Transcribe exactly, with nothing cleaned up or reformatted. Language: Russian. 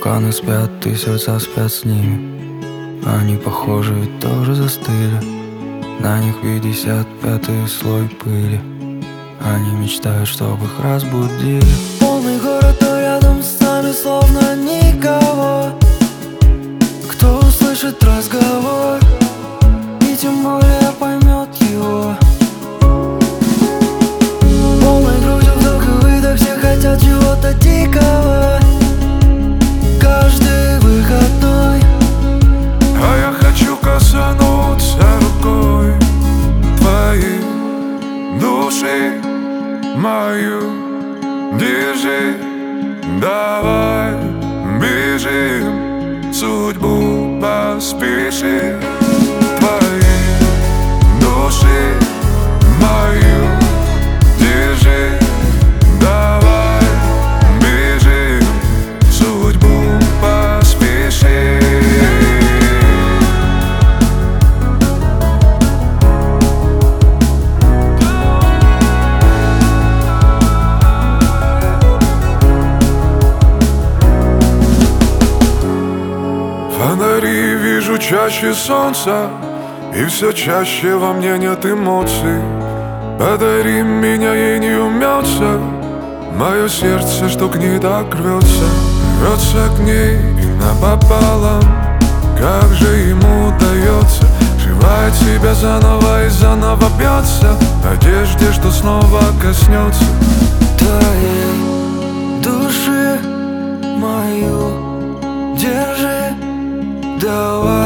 Вулканы спят, и сердца спят с ними. Они похожи, ведь тоже застыли. На них пятьдесят пятый слой пыли. Они мечтают, чтобы их разбудили. Полный город, а рядом с нами словно никого, кто услышит разговор и тем более поймет его. Полной грудью вдох и выдох, все хотят чего-то дикого каждый выходной. А я хочу коснуться рукой твоей души мою. Держи, давай бежим, судьбу поспешим. Твоей души мою. Держи, давай бежим, судьбу поспешим. Фонари вижу чаще солнца, и все чаще во мне нет эмоций. Подари меня, ей не умется мое сердце, что к ней так рвется. Рвется к ней и напополам. Как же ему удается сживает себя заново и заново бьется в надежде, что снова коснется Твоей души мою. Держи, давай